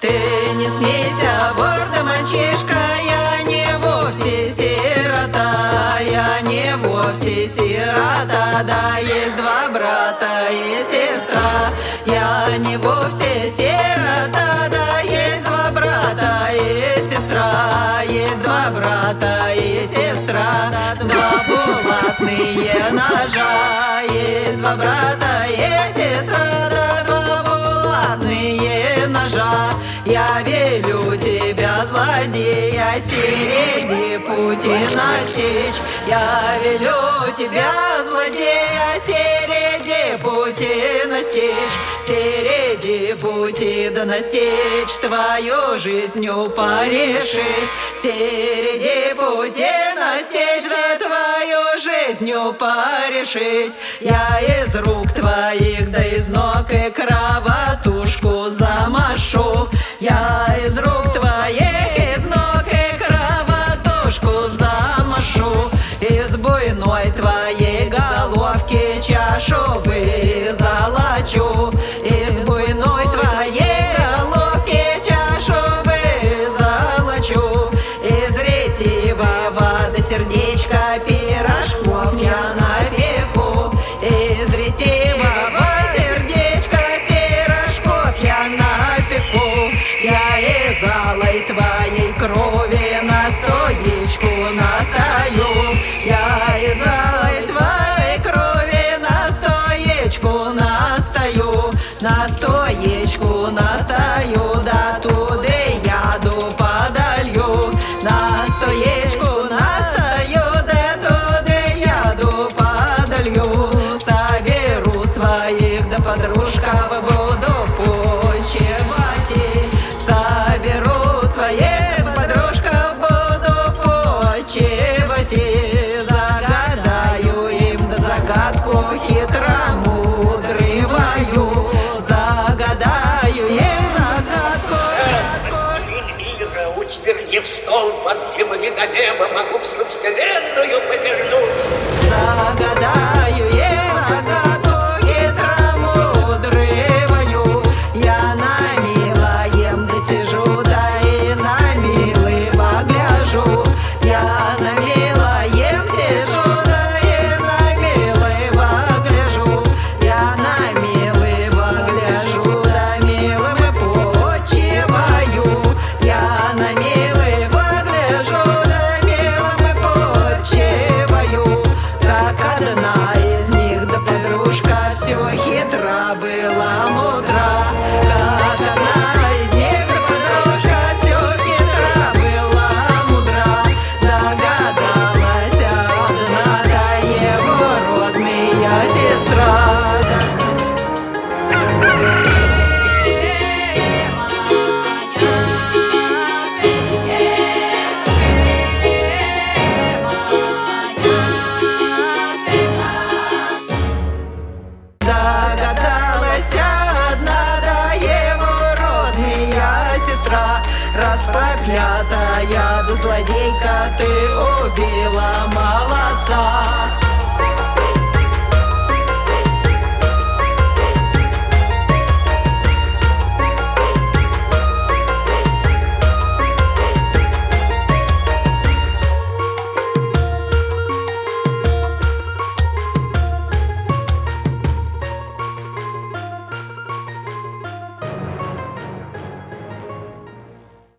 Ты не смейся, вор да мальчишка, я не вовсе сирота, я не вовсе сирота, да есть два брата и сестра. Я не вовсе сирота, да есть два брата и сестра, есть два брата и сестра, два булатные ножа, есть два брата и сестра, да, два булатные ножа. Я велю тебя, злодея, среди пути настичь. Я велю тебя, злодея, среди пути настичь. Среди пути да настичь, твою жизнью порешить. Среди пути настичь, да твою жизнью порешить. Я из рук твоих да из ног и кровотушку замашу. Я из рук твоих, из ног и кровотушку замашу. Из буйной твоей головки чашу золочу. Из буйной твоей головки чашу золочу. Из ретивого до сердечка пирожков я напеку. Из ретивого сердечка пирожков я напеку. Я из алой твоей крови на стоечку настаю. Я из алой твоей крови на стоечку настаю. На стоечку настаю, да туда яду подолью. На стоечку настаю, да туда яду подолью. Соберу своих, да подружков буду почевать. Соберу своих, да подружков буду почевать. Загадаю им, да загадку хитромудрываю. Загадаю им загадку. Властелин мира, утвердив стол под земли до неба, могу всю вселенную повернуть. Загадаю им загадку хитромудрываю. Я на милоем да сижу, да и на милого гляжу. Я на милоем сижу, да и на милого гляжу. Я на милого гляжу, да милым почиваю. Я на милого гляжу, да милым почиваю. Как одна из них, да подружка, все хитра была мудра. Как одна из них, да подружка, все хитра была мудра. Догадалась одна, да его родная сестра. Догадалась одна, да его родная сестра. Распроклятая, да злодейка, ты убила молодца.